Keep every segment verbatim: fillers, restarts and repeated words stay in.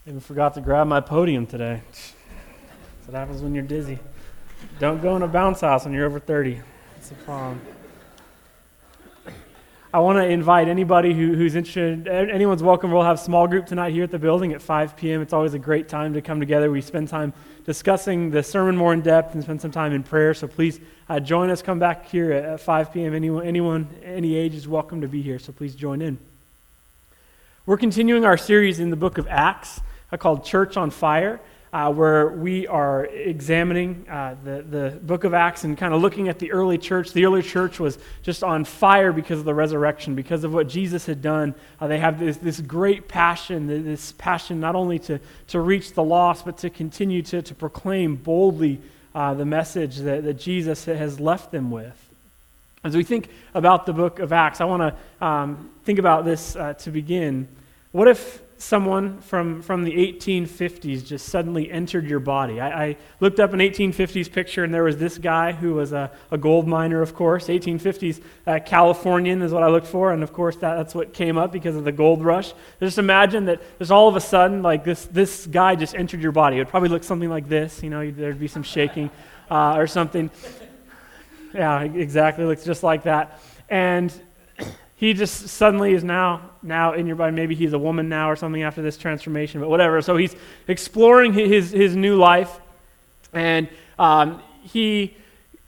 Even forgot to grab my podium today. That's what happens when you're dizzy. Don't go in a bounce house when you're over thirty. That's the problem. I want to invite anybody who, who's interested, anyone's welcome. We'll have small group tonight here at the building at five p.m. It's always a great time to come together. We spend time discussing the sermon more in depth and spend some time in prayer. So please uh, join us. Come back here at, at five p.m. Anyone, anyone, any age is welcome to be here. So please join in. We're continuing our series in the book of Acts uh, called Church on Fire, uh, where we are examining uh, the, the book of Acts and kind of looking at the early church. The early church was just on fire because of the resurrection, because of what Jesus had done. Uh, they have this, this great passion, this passion not only to, to reach the lost, but to continue to, to proclaim boldly uh, the message that, that Jesus has left them with. As we think about the book of Acts, I want to um, think about this uh, to begin. What if someone from, from the eighteen fifties just suddenly entered your body? I, I looked up an eighteen fifties picture, and there was this guy who was a, a gold miner, of course. eighteen fifties uh, Californian is what I looked for, and of course that, that's what came up because of the gold rush. Just imagine that just all of a sudden, like this, this guy just entered your body. It would probably look something like this. You know, there'd be some shaking uh, or something. Yeah, exactly. Looks just like that. And he just suddenly is now now in your body. Maybe he's a woman now or something after this transformation, but whatever. So he's exploring his his new life, and um, he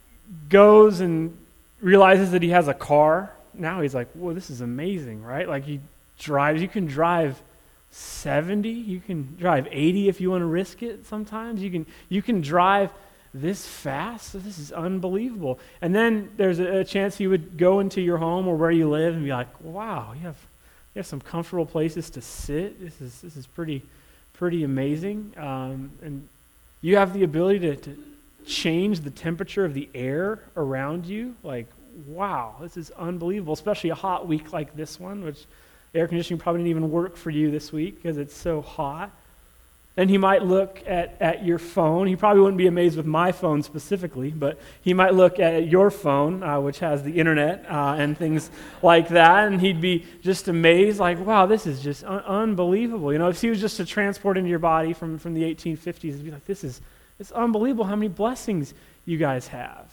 goes and realizes that he has a car. Now he's like, whoa, this is amazing, right? Like he drives. You can drive seventy. You can drive eighty if you want to risk it sometimes. You can you can drive this fast? This is unbelievable. And then there's a, a chance he would go into your home or where you live and be like, wow, you have you have some comfortable places to sit. This is this is pretty pretty amazing. Um, and you have the ability to, to change the temperature of the air around you. Like, wow, this is unbelievable, especially a hot week like this one, which air conditioning probably didn't even work for you this week because it's so hot. Then he might look at, at your phone. He probably wouldn't be amazed with my phone specifically, but he might look at your phone, uh, which has the internet uh, and things like that, and he'd be just amazed, like, wow, this is just un- unbelievable. You know, if he was just to transport into your body from, from the eighteen fifties, he'd be like, this is it's unbelievable how many blessings you guys have.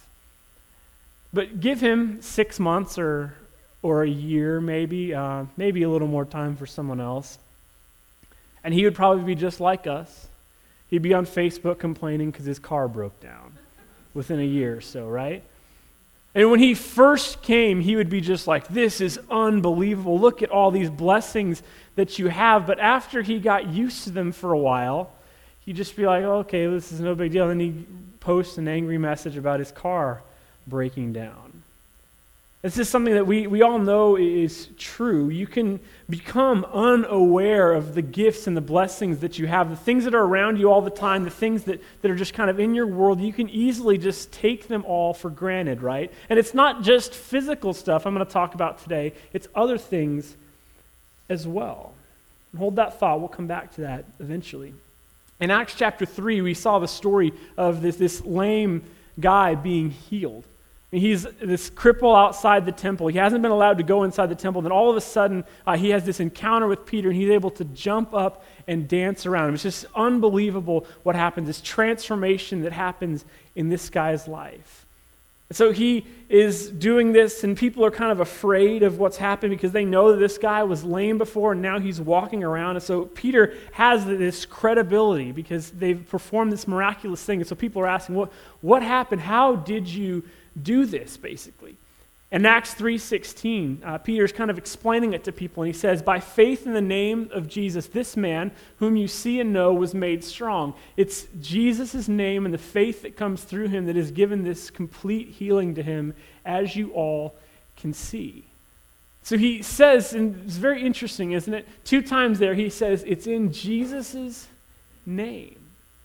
But give him six months or or a year maybe, uh, maybe a little more time for someone else. And he would probably be just like us. He'd be on Facebook complaining because his car broke down within a year or so, right? And when he first came, he would be just like, this is unbelievable. Look at all these blessings that you have. But after he got used to them for a while, he'd just be like, oh, okay, this is no big deal. And then he'd post an angry message about his car breaking down. This is something that we, we all know is true. You can become unaware of the gifts and the blessings that you have, the things that are around you all the time, the things that, that are just kind of in your world. You can easily just take them all for granted, right? And it's not just physical stuff I'm going to talk about today. It's other things as well. And hold that thought. We'll come back to that eventually. In Acts chapter three, we saw the story of this, this lame guy being healed. He's this cripple outside the temple. He hasn't been allowed to go inside the temple. Then all of a sudden, uh, he has this encounter with Peter, and he's able to jump up and dance around him. It's just unbelievable what happens, this transformation that happens in this guy's life. So he is doing this, and people are kind of afraid of what's happened because they know that this guy was lame before, and now he's walking around. And so Peter has this credibility because they've performed this miraculous thing. And so people are asking, what, what happened? How did you do this, basically? In Acts three sixteen, uh, Peter's kind of explaining it to people, and he says, by faith in the name of Jesus, this man, whom you see and know, was made strong. It's Jesus' name and the faith that comes through him that has given this complete healing to him, as you all can see. So he says, and it's very interesting, isn't it? Two times there he says, it's in Jesus' name.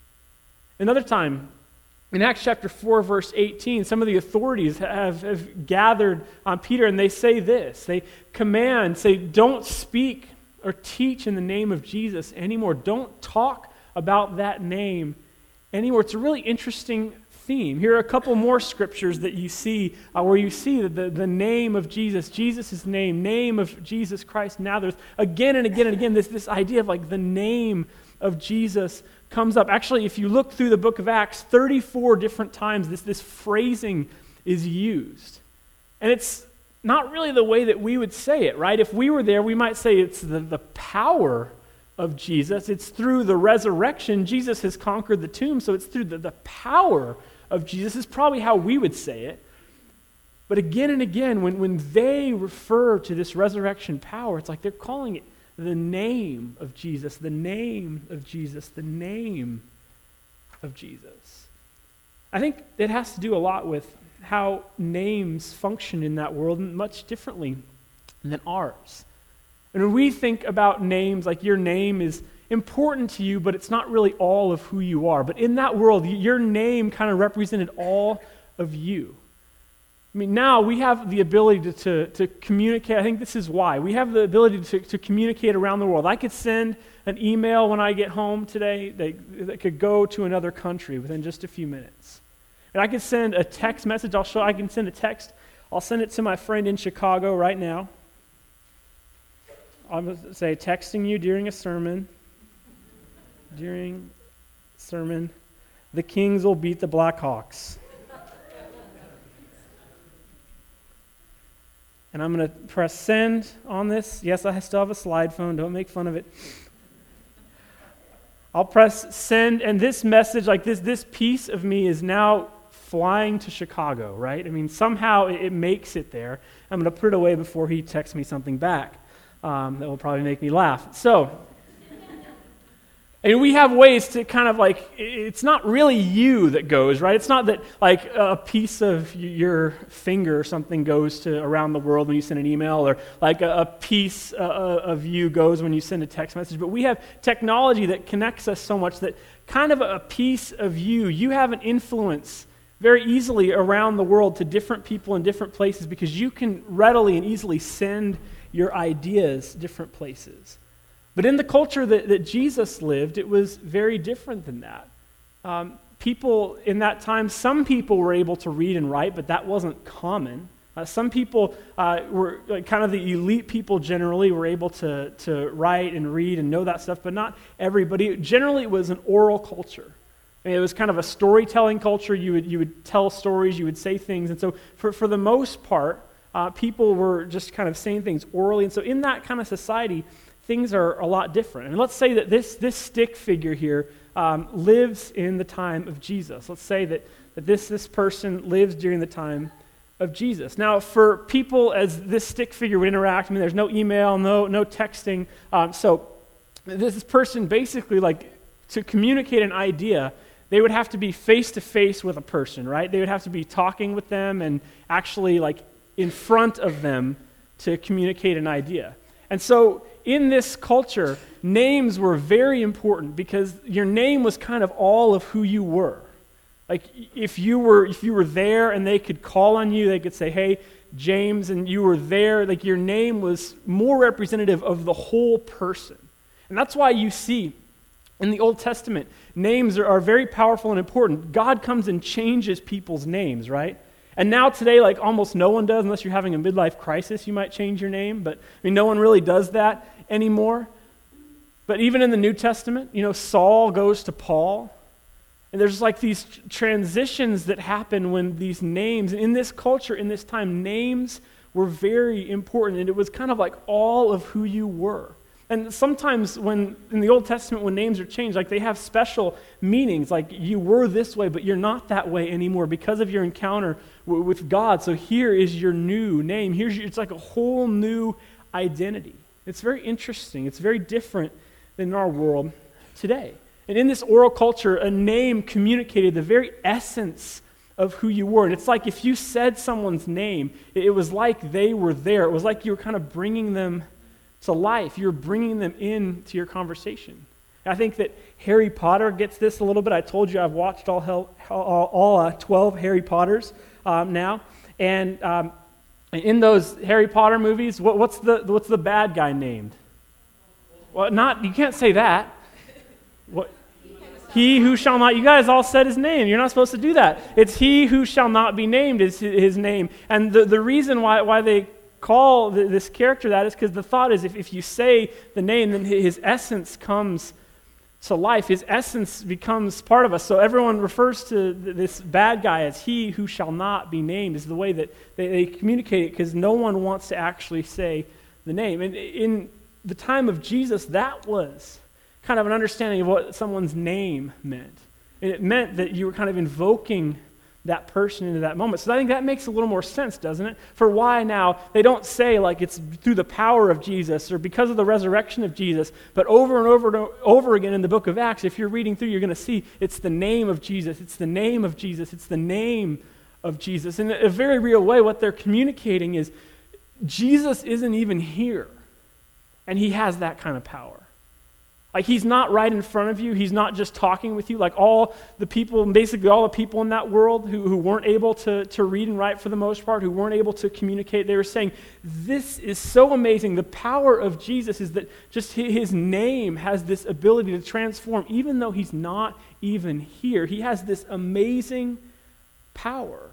Another time, in Acts chapter four, verse eighteen, some of the authorities have, have gathered on Peter, and they say this. They command, say, don't speak or teach in the name of Jesus anymore. Don't talk about that name anymore. It's a really interesting theme. Here are a couple more scriptures that you see uh, where you see that the, the name of Jesus, Jesus' name, name of Jesus Christ. Now there's again and again and again this, this idea of like the name of Jesus comes up. Actually, if you look through the book of Acts, thirty-four different times this, this phrasing is used. And it's not really the way that we would say it, right? If we were there, we might say it's the, the power of Jesus. It's through the resurrection. Jesus has conquered the tomb, so it's through the, the power of Jesus is probably how we would say it. But again and again, when, when they refer to this resurrection power, it's like they're calling it the name of Jesus, the name of Jesus, the name of Jesus. I think it has to do a lot with how names function in that world much differently than ours. And when we think about names, like your name is important to you, but it's not really all of who you are. But in that world, your name kind of represented all of you. I mean, now we have the ability to, to, to communicate. I think this is why. We have the ability to, to communicate around the world. I could send an email when I get home today that, that could go to another country within just a few minutes. And I could send a text message. I'll show. I can send a text. I'll send it to my friend in Chicago right now. I'm going to say, texting you during a sermon. During sermon, the Kings will beat the Blackhawks. And I'm going to press send on this. Yes, I still have a slide phone. Don't make fun of it. I'll press send, and this message, like this, this piece of me is now flying to Chicago, right? I mean, somehow it, it makes it there. I'm going to put it away before he texts me something back um, that will probably make me laugh. So, and we have ways to kind of like, it's not really you that goes, right? It's not that like a piece of your finger or something goes to around the world when you send an email, or like a, a piece uh, of you goes when you send a text message. But we have technology that connects us so much that kind of a piece of you, you have an influence very easily around the world to different people in different places because you can readily and easily send your ideas different places. But in the culture that, that Jesus lived, it was very different than that. Um, people in that time, some people were able to read and write, but that wasn't common. Uh, some people uh, were like, kind of the elite people generally were able to, to write and read and know that stuff, but not everybody. Generally, it was an oral culture. I mean, it was kind of a storytelling culture. You would you would tell stories, you would say things. And so for, for the most part, uh, people were just kind of saying things orally. And so in that kind of society, things are a lot different. And let's say that this, this stick figure here um, lives in the time of Jesus. Let's say that, that this, this person lives during the time of Jesus. Now, for people as this stick figure would interact, I mean, there's no email, no no texting. Um, so this person basically, like, to communicate an idea, they would have to be face-to-face with a person, right? They would have to be talking with them and actually, like, in front of them to communicate an idea. And so in this culture, names were very important because your name was kind of all of who you were. Like if you were if you were there and they could call on you, they could say, "Hey, James," and you were there, like your name was more representative of the whole person. And that's why you see in the Old Testament, names are, are very powerful and important. God comes and changes people's names, right? And now today, like almost no one does, unless you're having a midlife crisis, you might change your name. But I mean, no one really does that anymore. But even in the New Testament, you know, Saul goes to Paul. And there's like these transitions that happen when these names, in this culture, in this time, names were very important. And it was kind of like all of who you were. And sometimes when, in the Old Testament, when names are changed, like they have special meanings, like you were this way, but you're not that way anymore because of your encounter w- with God. So here is your new name. Here's your, it's like a whole new identity. It's very interesting. It's very different than our world today. And in this oral culture, a name communicated the very essence of who you were. And it's like if you said someone's name, it was like they were there. It was like you were kind of bringing them to life. You're bringing them into your conversation. And I think that Harry Potter gets this a little bit. I told you I've watched all hell, all, all uh, twelve Harry Potters um, now, and um, in those Harry Potter movies, what, what's the what's the bad guy named? Well, not you can't say that. What? He who shall not. You guys all said his name. You're not supposed to do that. It's he who shall not be named is his name. And the the reason why why they call this character that is because the thought is if, if you say the name, then his essence comes to life. His essence becomes part of us. So everyone refers to th- this bad guy as he who shall not be named, is the way that they, they communicate it, because no one wants to actually say the name. And in the time of Jesus, that was kind of an understanding of what someone's name meant. And it meant that you were kind of invoking that person into that moment. So I think that makes a little more sense, doesn't it? For why now they don't say like it's through the power of Jesus or because of the resurrection of Jesus, but over and over and over again in the book of Acts, if you're reading through, you're going to see it's the name of Jesus, it's the name of Jesus, it's the name of Jesus. In a very real way, what they're communicating is Jesus isn't even here, and he has that kind of power. Like, he's not right in front of you. He's not just talking with you. Like all the people, basically all the people in that world who, who weren't able to, to read and write for the most part, who weren't able to communicate, they were saying, this is so amazing. The power of Jesus is that just his name has this ability to transform, even though he's not even here. He has this amazing power.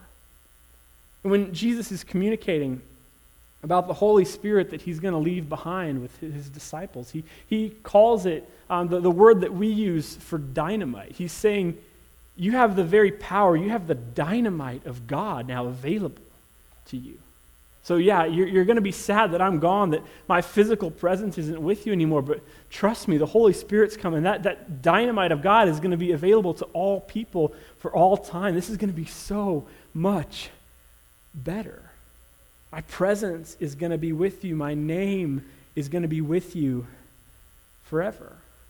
And when Jesus is communicating about the Holy Spirit that he's going to leave behind with his disciples, He he calls it um, the, the word that we use for dynamite. He's saying, you have the very power, you have the dynamite of God now available to you. So yeah, you're, you're going to be sad that I'm gone, that my physical presence isn't with you anymore, but trust me, the Holy Spirit's coming. That, that dynamite of God is going to be available to all people for all time. This is going to be so much better. My presence is going to be with you. My name is going to be with you forever.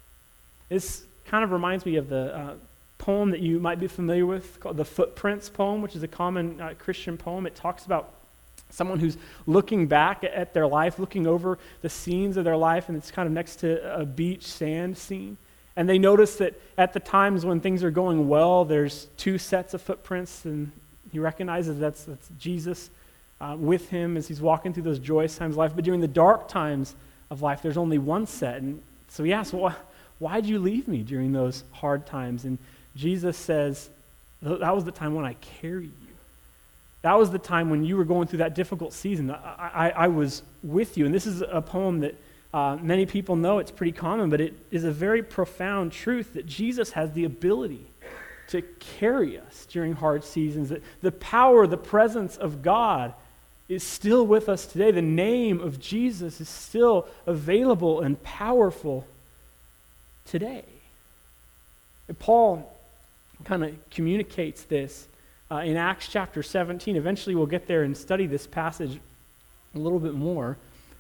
This kind of reminds me of the uh, poem that you might be familiar with called the Footprints poem, which is a common uh, Christian poem. It talks about someone who's looking back at their life, looking over the scenes of their life, and it's kind of next to a beach sand scene. And they notice that at the times when things are going well, there's two sets of footprints, and he recognizes that's, that's Jesus Uh, with him as he's walking through those joyous times of life. But during the dark times of life, there's only one set. And so he asks, well, why'd you leave me during those hard times? And Jesus says, that was the time when I carried you. That was the time when you were going through that difficult season. I, I, I was with you. And this is a poem that uh, many people know. It's pretty common, but it is a very profound truth that Jesus has the ability to carry us during hard seasons. That the power, the presence of God is still with us today. The name of Jesus is still available and powerful today. And Paul kind of communicates this uh, in Acts chapter seventeen. Eventually we'll get there and study this passage a little bit more.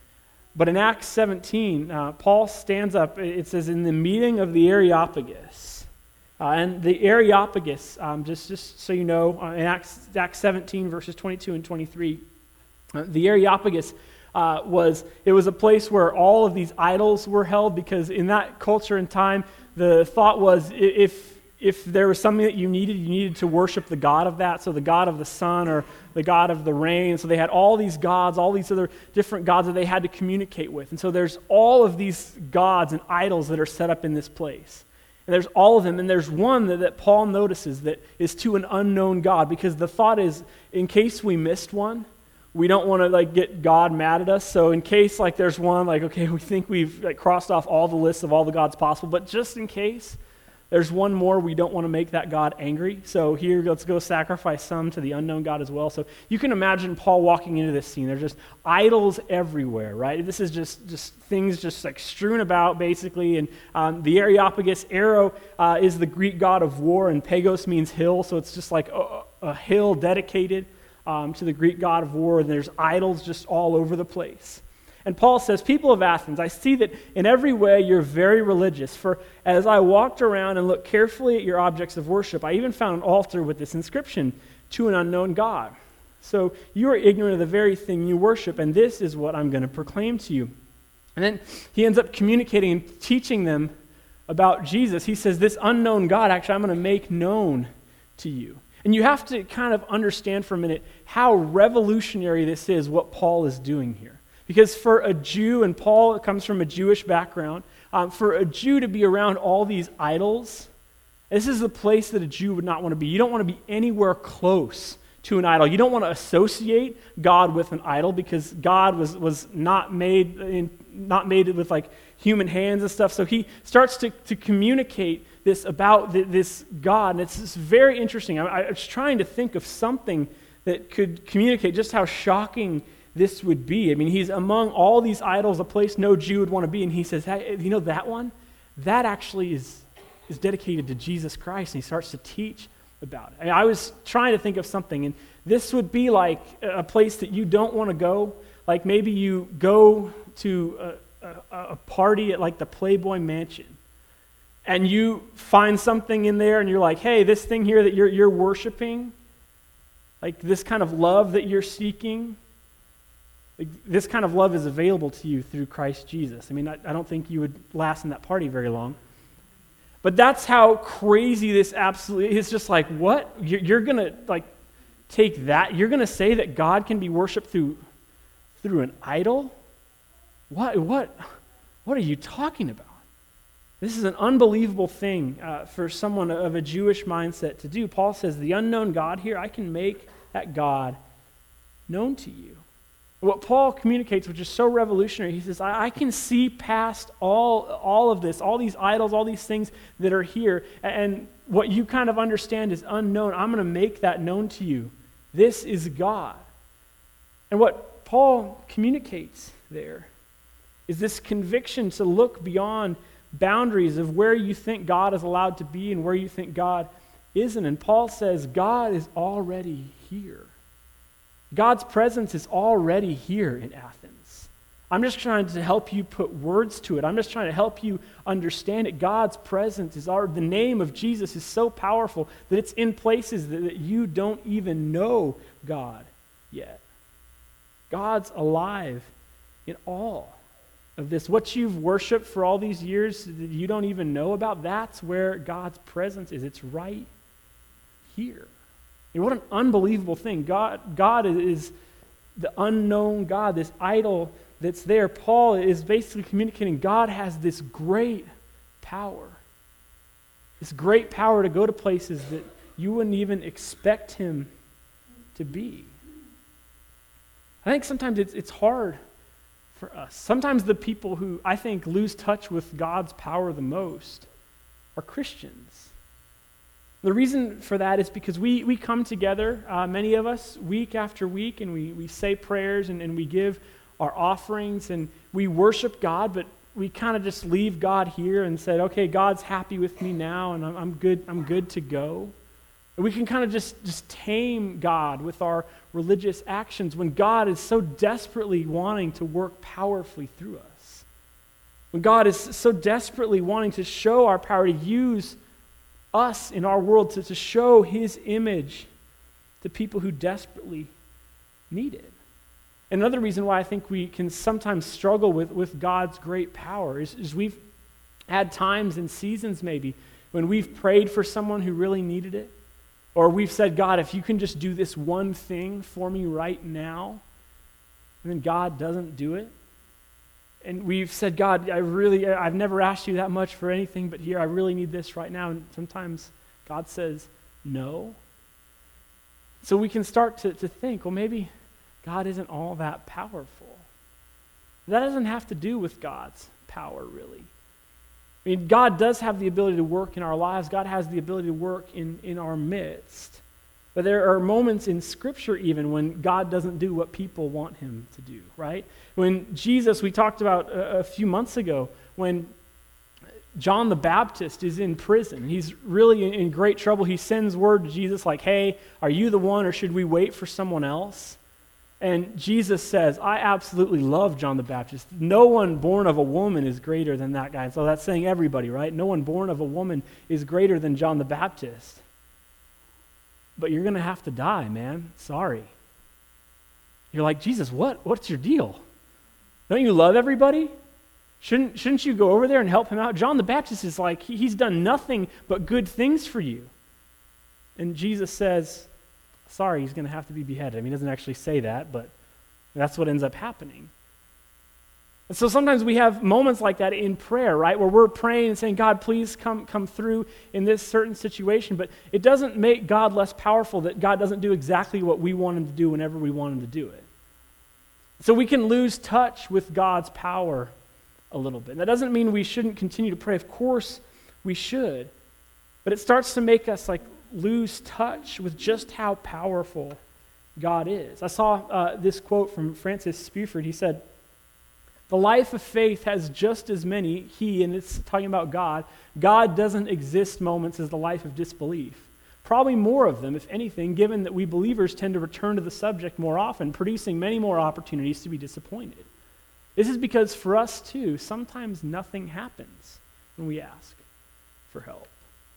But in Acts seventeen, uh, Paul stands up, it says, in the meeting of the Areopagus. Uh, and the Areopagus, um, just, just so you know, uh, in Acts, Acts seventeen, verses twenty-two and twenty-three, uh, the Areopagus uh, was, it was a place where all of these idols were held, because in that culture and time, the thought was if if there was something that you needed, you needed to worship the god of that, so the god of the sun or the god of the rain. So they had all these gods, all these other different gods that they had to communicate with. And so there's all of these gods and idols that are set up in this place. And there's all of them, and there's one that, that Paul notices that is to an unknown God, because the thought is, in case we missed one, we don't want to like get God mad at us. So in case like there's one, like, okay, we think we've like crossed off all the lists of all the gods possible, but just in case there's one more, we don't want to make that God angry. So here, let's go sacrifice some to the unknown God as well. So you can imagine Paul walking into this scene. There's just idols everywhere, right? This is just, just things just like strewn about, basically. And um, the Areopagus, Aro uh, is the Greek god of war, and Pagos means hill. So it's just like a, a hill dedicated um, to the Greek god of war. And there's idols just all over the place. And Paul says, people of Athens, I see that in every way you're very religious. For as I walked around and looked carefully at your objects of worship, I even found an altar with this inscription, to an unknown God. So you are ignorant of the very thing you worship, and this is what I'm going to proclaim to you. And then he ends up communicating and teaching them about Jesus. He says, this unknown God, actually, I'm going to make known to you. And you have to kind of understand for a minute how revolutionary this is, what Paul is doing here. Because for a Jew, and Paul comes from a Jewish background, um, for a Jew to be around all these idols, this is the place that a Jew would not want to be. You don't want to be anywhere close to an idol. You don't want to associate God with an idol, because God was, was not made in, not made with like human hands and stuff. So he starts to, to communicate this about th- this God, and it's, it's very interesting. I, I was trying to think of something that could communicate just how shocking this would be. I mean, he's among all these idols, a place no Jew would want to be, and he says, hey, you know that one? That actually is, is dedicated to Jesus Christ, and he starts to teach about it. I mean, I was trying to think of something, and this would be like a place that you don't want to go. Like maybe you go to a, a, a party at like the Playboy Mansion, and you find something in there, and you're like, hey, this thing here that you're you're worshiping, like this kind of love that you're seeking, like this kind of love is available to you through Christ Jesus. I mean, I, I don't think you would last in that party very long. But that's how crazy this absolutely is. Just like, what? You're, you're going to like take that? You're going to say that God can be worshipped through through an idol? What? What? What are you talking about? This is an unbelievable thing uh, for someone of a Jewish mindset to do. Paul says, the unknown God here, I can make that God known to you. What Paul communicates, which is so revolutionary, he says, I, I can see past all, all of this, all these idols, all these things that are here, and what you kind of understand is unknown. I'm going to make that known to you. This is God. And what Paul communicates there is this conviction to look beyond boundaries of where you think God is allowed to be and where you think God isn't. And Paul says, God is already here. God's presence is already here in Athens. I'm just trying to help you put words to it. I'm just trying to help you understand it. God's presence is our, the name of Jesus is so powerful that it's in places that, that you don't even know God yet. God's alive in all of this. What you've worshiped for all these years that you don't even know about, that's where God's presence is. It's right here. And what an unbelievable thing. God, God is the unknown God, this idol that's there. Paul is basically communicating God has this great power. This great power to go to places that you wouldn't even expect him to be. I think sometimes it's, it's hard for us. Sometimes the people who I think lose touch with God's power the most are Christians. The reason for that is because we, we come together, uh, many of us, week after week, and we, we say prayers and, and we give our offerings and we worship God, but we kind of just leave God here and said, okay, God's happy with me now and I'm, I'm good, I'm good to go. And we can kind of just, just tame God with our religious actions when God is so desperately wanting to work powerfully through us. When God is so desperately wanting to show our power, to use us in our world to, to show his image to people who desperately need it. Another reason why I think we can sometimes struggle with, with God's great power is, is we've had times and seasons maybe when we've prayed for someone who really needed it, or we've said, God, if you can just do this one thing for me right now, and then God doesn't do it. And we've said, God, I really, I've never asked you that much for anything, but here, I really need this right now. And sometimes God says, no. So we can start to, to think, well, maybe God isn't all that powerful. That doesn't have to do with God's power, really. I mean, God does have the ability to work in our lives. God has the ability to work in, in our midst. But there are moments in Scripture even when God doesn't do what people want him to do, right? When Jesus, we talked about a, a few months ago, when John the Baptist is in prison, he's really in, in great trouble. He sends word to Jesus like, hey, are you the one or should we wait for someone else? And Jesus says, I absolutely love John the Baptist. No one born of a woman is greater than that guy. So that's saying everybody, right? No one born of a woman is greater than John the Baptist. But you're going to have to die, man. Sorry. You're like, Jesus, what? What's your deal? Don't you love everybody? Shouldn't, shouldn't you go over there and help him out? John the Baptist is like, he, he's done nothing but good things for you. And Jesus says, sorry, he's going to have to be beheaded. I mean, he doesn't actually say that, but that's what ends up happening. And so sometimes we have moments like that in prayer, right, where we're praying and saying, God, please come, come through in this certain situation. But it doesn't make God less powerful that God doesn't do exactly what we want him to do whenever we want him to do it. So we can lose touch with God's power a little bit. And that doesn't mean we shouldn't continue to pray. Of course we should. But it starts to make us like lose touch with just how powerful God is. I saw uh, this quote from Francis Spuford. He said, "The life of faith has just as many, he, and it's talking about God, God doesn't exist moments as the life of disbelief. Probably more of them, if anything, given that we believers tend to return to the subject more often, producing many more opportunities to be disappointed. This is because for us too, sometimes nothing happens when we ask for help."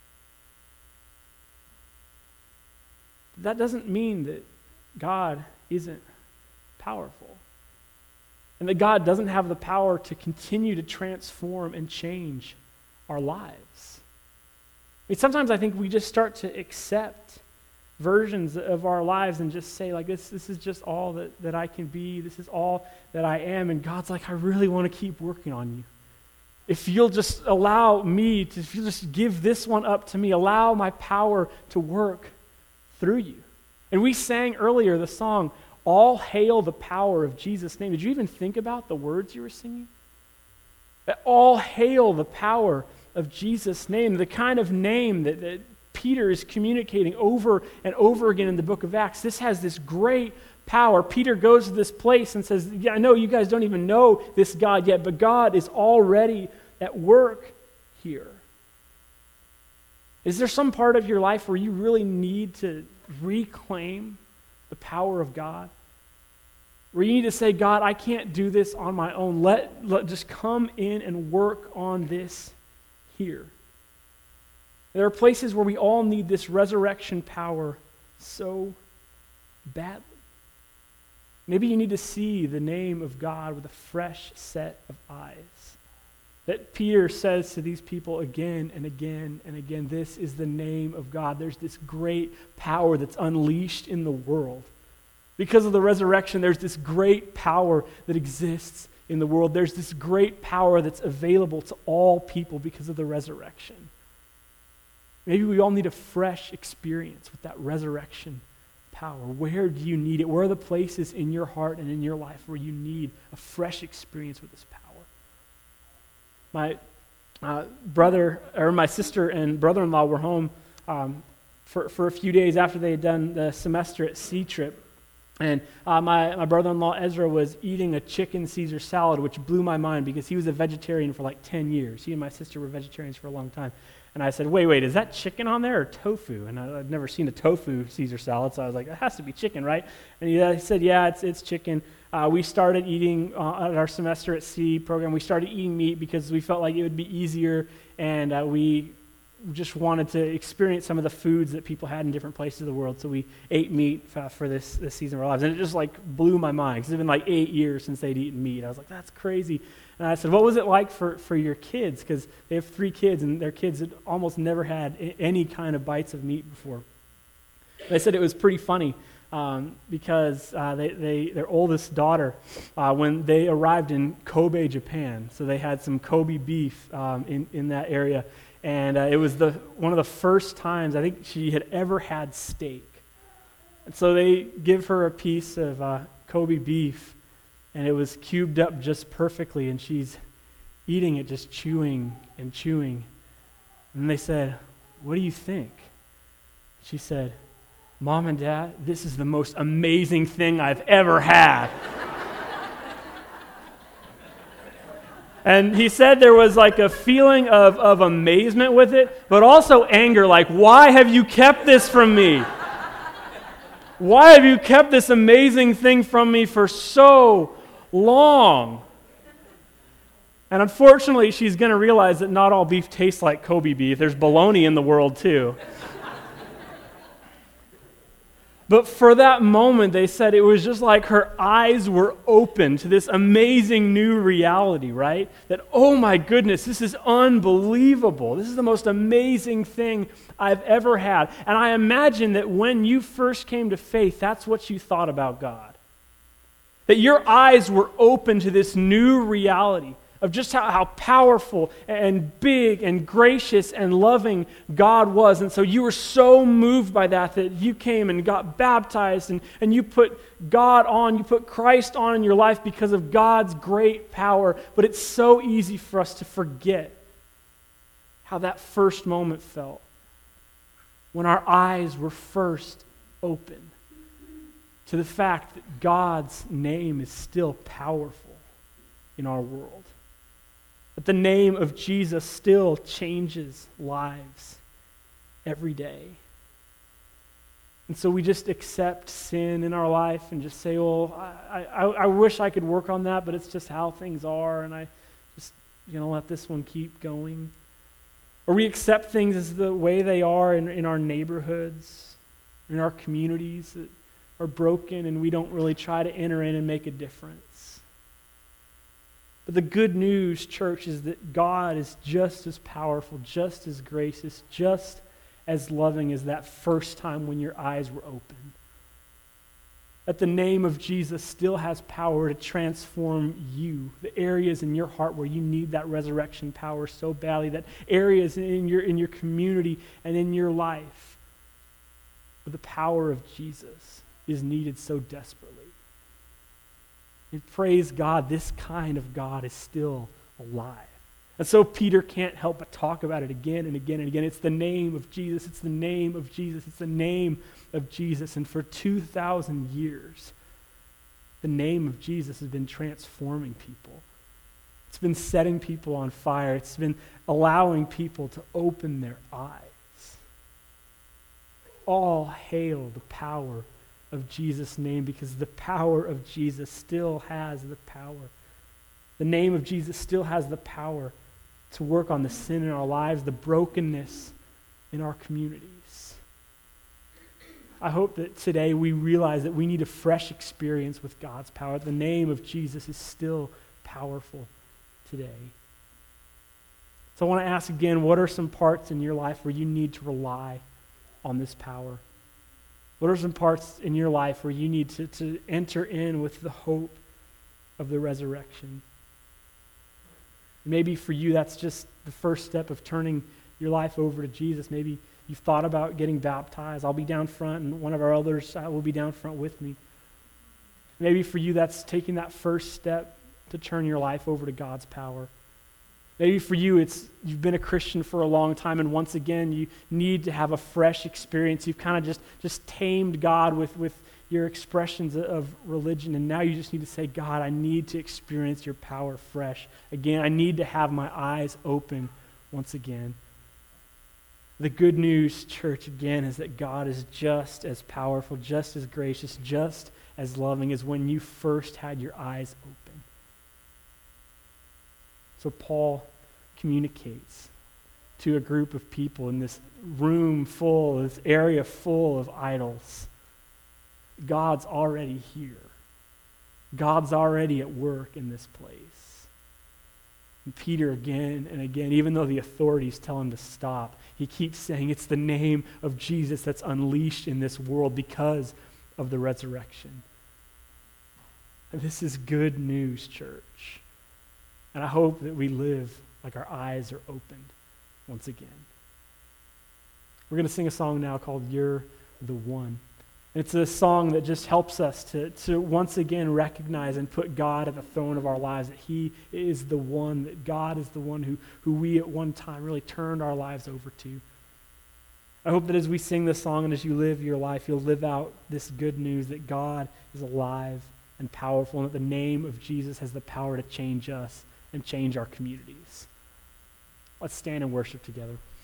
That doesn't mean that God isn't powerful, and that God doesn't have the power to continue to transform and change our lives. I mean, sometimes I think we just start to accept versions of our lives and just say, like, this this is just all that, that I can be. This is all that I am. And God's like, I really want to keep working on you. If you'll just allow me to, if you'll just give this one up to me, allow my power to work through you. And we sang earlier the song, "All Hail the Power of Jesus' Name." Did you even think about the words you were singing? That all hail the power of Jesus' name, the kind of name that, that Peter is communicating over and over again in the book of Acts. This has this great power. Peter goes to this place and says, yeah, I know you guys don't even know this God yet, but God is already at work here. Is there some part of your life where you really need to reclaim the power of God? Where you need to say, God, I can't do this on my own. Let, let just come in and work on this here. There are places where we all need this resurrection power so badly. Maybe you need to see the name of God with a fresh set of eyes. That Peter says to these people again and again and again, this is the name of God. There's this great power that's unleashed in the world. Because of the resurrection, there's this great power that exists in the world. There's this great power that's available to all people because of the resurrection. Maybe we all need a fresh experience with that resurrection power. Where do you need it? Where are the places in your heart and in your life where you need a fresh experience with this power? My uh, brother, or my sister and brother-in-law were home um, for, for a few days after they had done the semester at Sea Trip. And uh, my, my brother-in-law Ezra was eating a chicken Caesar salad, which blew my mind because he was a vegetarian for like ten years. He and my sister were vegetarians for a long time. And I said, wait, wait, is that chicken on there or tofu? And I, I'd never seen a tofu Caesar salad, so I was like, it has to be chicken, right? And he, uh, he said, yeah, it's it's chicken. Uh, we started eating, uh, at our semester at Sea program, we started eating meat because we felt like it would be easier, and uh, we just wanted to experience some of the foods that people had in different places of the world. So we ate meat uh, for this, this season of our lives. And it just like blew my mind because it's been like eight years since they'd eaten meat. I was like, that's crazy. And I said, what was it like for, for your kids? Because they have three kids, and their kids had almost never had a- any kind of bites of meat before. They said it was pretty funny um, because uh, they, they their oldest daughter, uh, when they arrived in Kobe, Japan, so they had some Kobe beef um, in, in that area, and uh, it was the one of the first times I think she had ever had steak. And so they give her a piece of uh, Kobe beef, and it was cubed up just perfectly, and she's eating it, just chewing and chewing. And they said, what do you think? She said, Mom and Dad, this is the most amazing thing I've ever had. And he said there was like a feeling of, of amazement with it, but also anger, like, why have you kept this from me? Why have you kept this amazing thing from me for so long? And unfortunately, she's going to realize that not all beef tastes like Kobe beef. There's bologna in the world too. But for that moment, they said it was just like her eyes were open to this amazing new reality, right? That, oh my goodness, this is unbelievable. This is the most amazing thing I've ever had. And I imagine that when you first came to faith, that's what you thought about God. That your eyes were open to this new reality of just how, how powerful and big and gracious and loving God was. And so you were so moved by that that you came and got baptized and, and you put God on, you put Christ on in your life because of God's great power. But it's so easy for us to forget how that first moment felt when our eyes were first opened to the fact that God's name is still powerful in our world. That the name of Jesus still changes lives every day. And so we just accept sin in our life and just say, well, I, I, I wish I could work on that, but it's just how things are, and I just, you know, let this one keep going. Or we accept things as the way they are in, in our neighborhoods, in our communities that are broken, and we don't really try to enter in and make a difference. But the good news, church, is that God is just as powerful, just as gracious, just as loving as that first time when your eyes were open. That the name of Jesus still has power to transform you, the areas in your heart where you need that resurrection power so badly, that areas in your, in your community and in your life where the power of Jesus is needed so desperately. And praise God, this kind of God is still alive. And so Peter can't help but talk about it again and again and again. It's the name of Jesus. It's the name of Jesus. It's the name of Jesus. And for two thousand years, the name of Jesus has been transforming people. It's been setting people on fire. It's been allowing people to open their eyes. All hail the power of Jesus' name, because the power of Jesus still has the power. The name of Jesus still has the power to work on the sin in our lives, the brokenness in our communities. I hope that today we realize that we need a fresh experience with God's power. The name of Jesus is still powerful today. So I want to ask again, what are some parts in your life where you need to rely on this power? What are some parts in your life where you need to, to enter in with the hope of the resurrection? Maybe for you, that's just the first step of turning your life over to Jesus. Maybe you've thought about getting baptized. I'll be down front, and one of our elders will be down front with me. Maybe for you, that's taking that first step to turn your life over to God's power. Maybe for you, it's you've been a Christian for a long time, and once again, you need to have a fresh experience. You've kind of just, just tamed God with, with your expressions of religion, and now you just need to say, God, I need to experience your power fresh. Again, I need to have my eyes open once again. The good news, church, again, is that God is just as powerful, just as gracious, just as loving as when you first had your eyes open. So Paul communicates to a group of people in this room full, this area full of idols. God's already here. God's already at work in this place. And Peter again and again, even though the authorities tell him to stop, he keeps saying it's the name of Jesus that's unleashed in this world because of the resurrection. And this is good news, church. And I hope that we live like our eyes are opened once again. We're going to sing a song now called You're the One. And it's a song that just helps us to, to once again recognize and put God at the throne of our lives, that he is the one, that God is the one who, who we at one time really turned our lives over to. I hope that as we sing this song and as you live your life, you'll live out this good news that God is alive and powerful, and that the name of Jesus has the power to change us and change our communities. Let's stand and worship together.